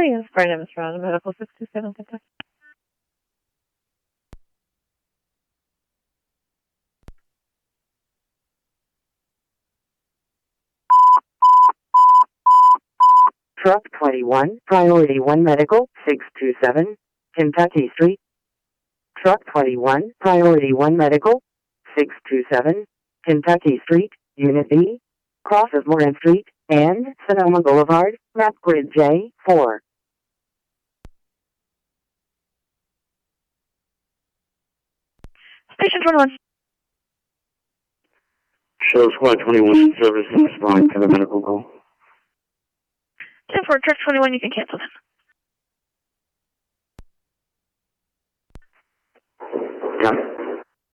yes. My name is Ron, Medical 627 Kentucky. Truck 21, Priority 1 Medical, 627, Kentucky Street. Truck 21, Priority 1 Medical, 627, Kentucky Street, Unit B, crosses Moran Street and Sonoma Boulevard, map grid J4. Station 21. Show Squad 21 service respond to the medical call. 10-4, Truck 21, you can cancel them.